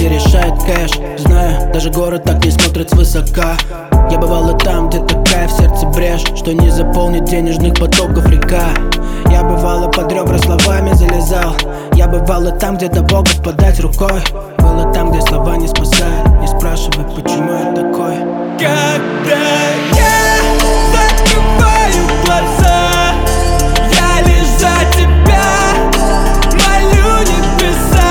где решает кэш. Знаю, даже город так не смотрит свысока. Я бывал и там, где такая в сердце брешь, что не заполнит денежных потоков река. Я бывал и под ребра словами залезал. Я бывал и там, где до Бога подать рукой. Было там, где слова не спасают. Не спрашивай, почему я такой. Когда я закрываю глаза, я лишь за тебя молю небеса.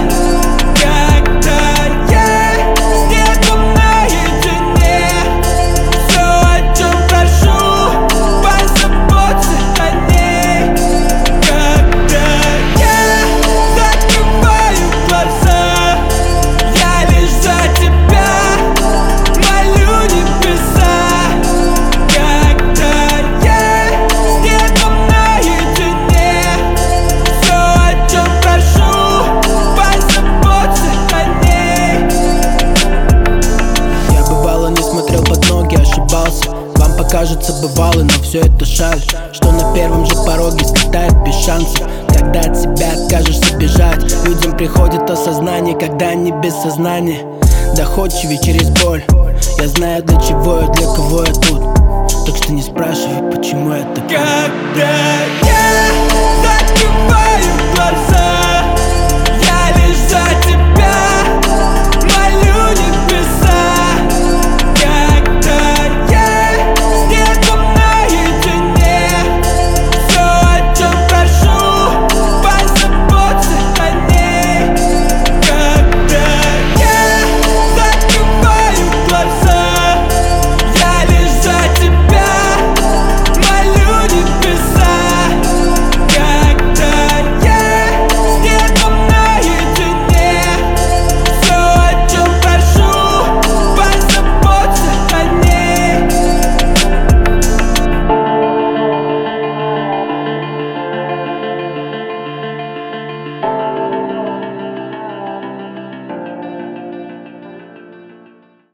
Когда я с небом наедине, все, о чем прошу, позаботься о ней. Когда я закрываю глаза, я лишь за тебя молю небеса. Когда я с небом наедине, все, о чем прошу, позаботься о ней. Я бывало не смотрел под ноги, ошибался. Вам покажется бывало, но все это шаль, что на первом же пороге слетает без шансов. Когда от себя откажешься бежать, людям приходит осознание, когда они без сознания. Доходчивее через боль. Я знаю, для чего и для кого я тут. Так что не спрашивай, почему я такой. Когда я закрываю